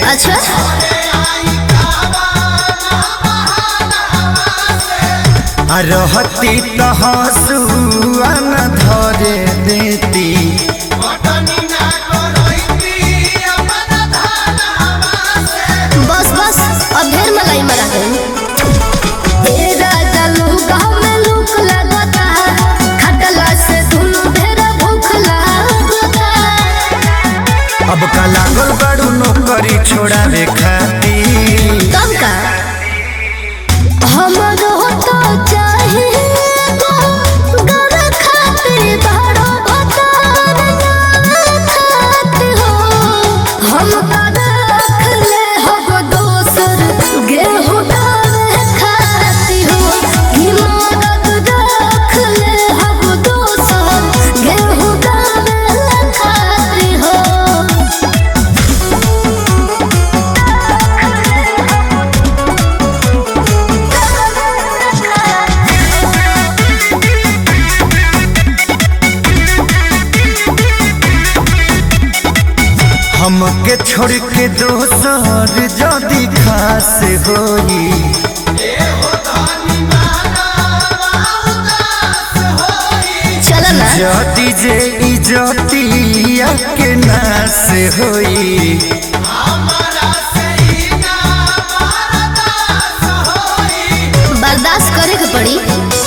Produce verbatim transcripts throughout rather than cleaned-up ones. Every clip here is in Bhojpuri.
अच्छा रहती तो हंसुआ न धरे देती बस बस अब ढेर मलाई मरा गई। अब का लागल बड़ू नौकरी छोड़ावे खातिर कब का हमरो तो चाहिए गो गर खातिर बड़ो भतार खात हो हम का रख ले हो दोसर गेहूं डाले खाती हो कि मदद रख ले हो दोसर गेहूं डाले खाती हो। हमके छोड़ के दोसर जदी खास होई चला ना जदी जे इज्जतिया के नास होई बर्दाश्त करे के पड़ी।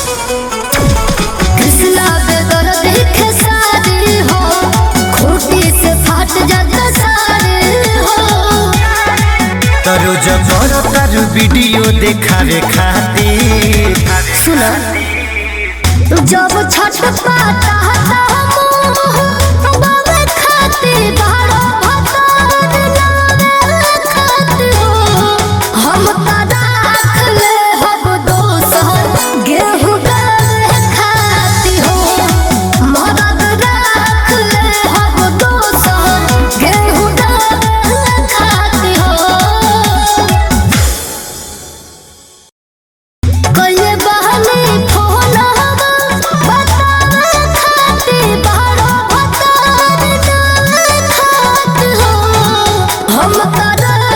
कृष्णा बेदर देखे सारी हो खूटी से फाट जाता सारे हो तरो जबर तारू वीडियो देखावे खातिर सुना जब छठ पाता हता मुँह बाबे खाते बारो भतार नावे खाते हो हम का राख ले हो दोसर गेहूं डाले खाती हो मदद राख ले हो दोसर गेहूं डाले खाती हो। कइले बहनी फोन बतावे खाती बारो भतार डाले खात हो हम का